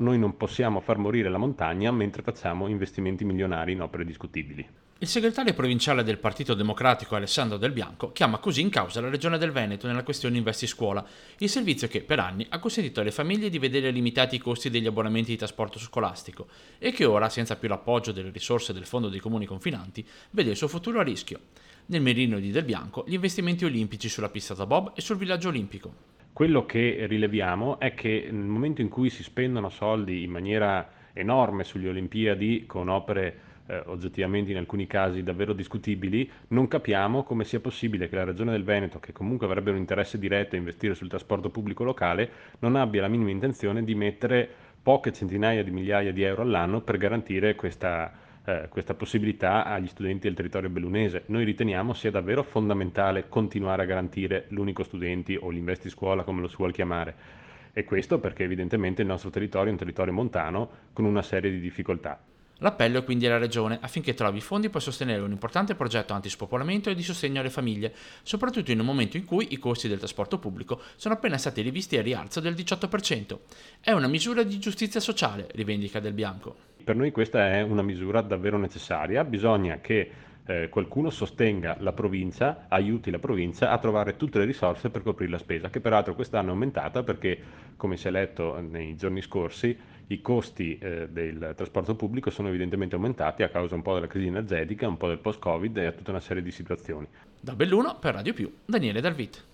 noi non possiamo far morire la montagna mentre facciamo investimenti milionari in opere discutibili. Il segretario provinciale del Partito Democratico Alessandro Del Bianco chiama così in causa la Regione del Veneto nella questione Investi Scuola, il servizio che per anni ha consentito alle famiglie di vedere limitati i costi degli abbonamenti di trasporto scolastico e che ora, senza più l'appoggio delle risorse del Fondo dei Comuni Confinanti, vede il suo futuro a rischio. Nel mirino di Del Bianco gli investimenti olimpici sulla pista da bob e sul villaggio olimpico. Quello che rileviamo è che nel momento in cui si spendono soldi in maniera enorme sulle Olimpiadi, con opere oggettivamente in alcuni casi davvero discutibili, non capiamo come sia possibile che la Regione del Veneto, che comunque avrebbe un interesse diretto a investire sul trasporto pubblico locale, non abbia la minima intenzione di mettere poche centinaia di migliaia di euro all'anno per garantire questa possibilità agli studenti del territorio bellunese. Noi riteniamo sia davvero fondamentale continuare a garantire l'unico studenti o l'investi scuola come lo si vuol chiamare, e questo perché evidentemente il nostro territorio è un territorio montano con una serie di difficoltà. L'appello è quindi alla Regione affinché trovi fondi per sostenere un importante progetto antispopolamento e di sostegno alle famiglie, soprattutto in un momento in cui i costi del trasporto pubblico sono appena stati rivisti al rialzo del 18%. È una misura di giustizia sociale, rivendica Del Bianco. Per noi questa è una misura davvero necessaria, bisogna che qualcuno sostenga la provincia, aiuti la provincia a trovare tutte le risorse per coprire la spesa, che peraltro quest'anno è aumentata perché, come si è letto nei giorni scorsi, i costi del trasporto pubblico sono evidentemente aumentati a causa un po' della crisi energetica, un po' del post-Covid e a tutta una serie di situazioni. Da Belluno per Radio Più, Daniele Dalvit.